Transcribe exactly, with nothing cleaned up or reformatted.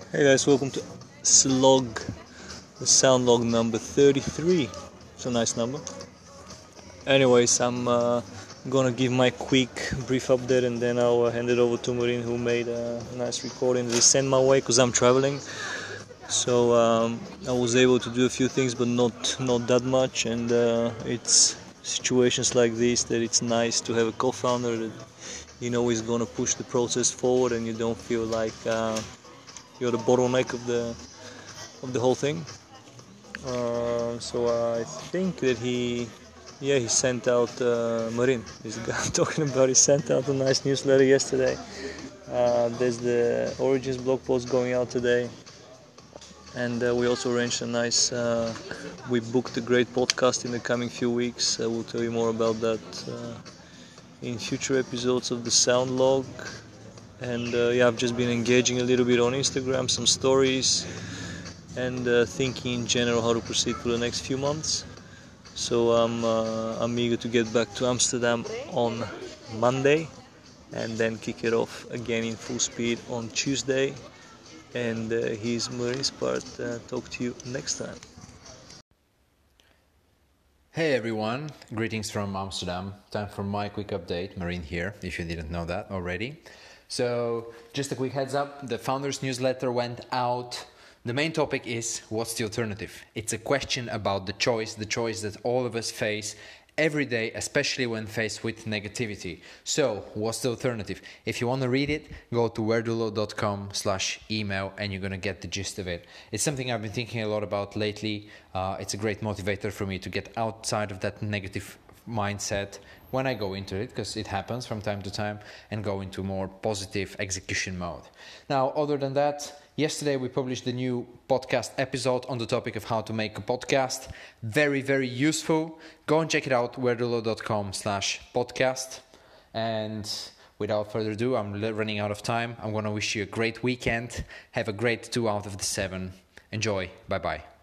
Hey guys, welcome to Slog, the sound log number thirty-three. It's a nice number. Anyways, I'm uh, gonna give my quick brief update and then I'll uh, hand it over to Marin, who made a nice recording they sent my way because I'm traveling. So um, I was able to do a few things, but not not that much. And uh, it's situations like this that it's nice to have a co-founder that you know is gonna push the process forward, and you don't feel like uh, you're the bottleneck of the of the whole thing. Uh, so I think that he, yeah, he sent out uh, Marin. This guy I'm talking about, he sent out a nice newsletter yesterday. Uh, there's the Origins blog post going out today, and uh, we also arranged a nice. Uh, we booked a great podcast in the coming few weeks. Uh, we'll tell you more about that uh, in future episodes of the Sound Log. And uh, yeah, I've just been engaging a little bit on Instagram, some stories, and uh, thinking in general how to proceed for the next few months. So I'm uh, I'm eager to get back to Amsterdam on Monday, and then kick it off again in full speed on Tuesday. And uh, here's Marin's part. Uh, talk to you next time. Hey everyone, greetings from Amsterdam. Time for my quick update. Marin here, if you didn't know that already. So, just a quick heads up, the founders newsletter went out. The main topic is, what's the alternative? It's a question about the choice, the choice that all of us face every day, especially when faced with negativity. So, what's the alternative? If you want to read it, go to werdulo.com slash email and you're going to get the gist of it. It's something I've been thinking a lot about lately. Uh, it's a great motivator for me to get outside of that negative mindset when I go into it, because it happens from time to time, and go into more positive execution mode. Now, other than that, yesterday we published the new podcast episode on the topic of how to make a podcast. Very, very useful. Go and check it out, werdulo.com slash podcast. And without further ado, I'm running out of time. I'm going to wish you a great weekend. Have a great two out of the seven. Enjoy. Bye-bye.